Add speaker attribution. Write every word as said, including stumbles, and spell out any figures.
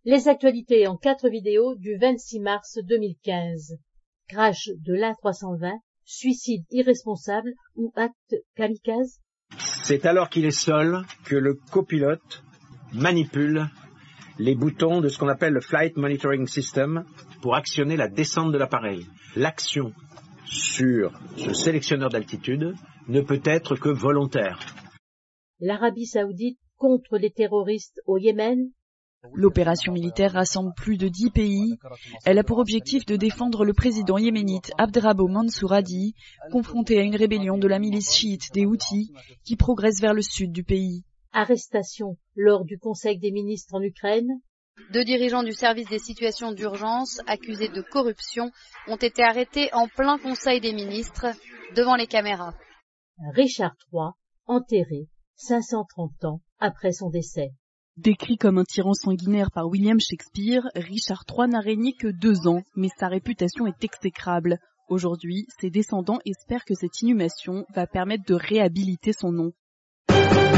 Speaker 1: Les actualités en quatre vidéos du vingt-six mars deux mille quinze. Crash de l'A trois cent vingt, suicide irresponsable ou acte kamikaze?
Speaker 2: C'est alors qu'il est seul que le copilote manipule les boutons de ce qu'on appelle le Flight Monitoring System pour actionner la descente de l'appareil. L'action sur ce sélectionneur d'altitude ne peut être que volontaire.
Speaker 1: L'Arabie Saoudite contre les terroristes au Yémen?
Speaker 3: L'opération militaire rassemble plus de dix pays. Elle a pour objectif de défendre le président yéménite Abderrabo Mansour Hadi, confronté à une rébellion de la milice chiite des Houthis qui progresse vers le sud du pays.
Speaker 1: Arrestation lors du Conseil des ministres en Ukraine?
Speaker 4: Deux dirigeants du service des situations d'urgence accusés de corruption ont été arrêtés en plein Conseil des ministres devant les caméras.
Speaker 1: Richard trois, enterré cinq cent trente ans après son décès.
Speaker 3: Décrit comme un tyran sanguinaire par William Shakespeare, Richard trois n'a régné que deux ans, mais sa réputation est exécrable. Aujourd'hui, ses descendants espèrent que cette inhumation va permettre de réhabiliter son nom.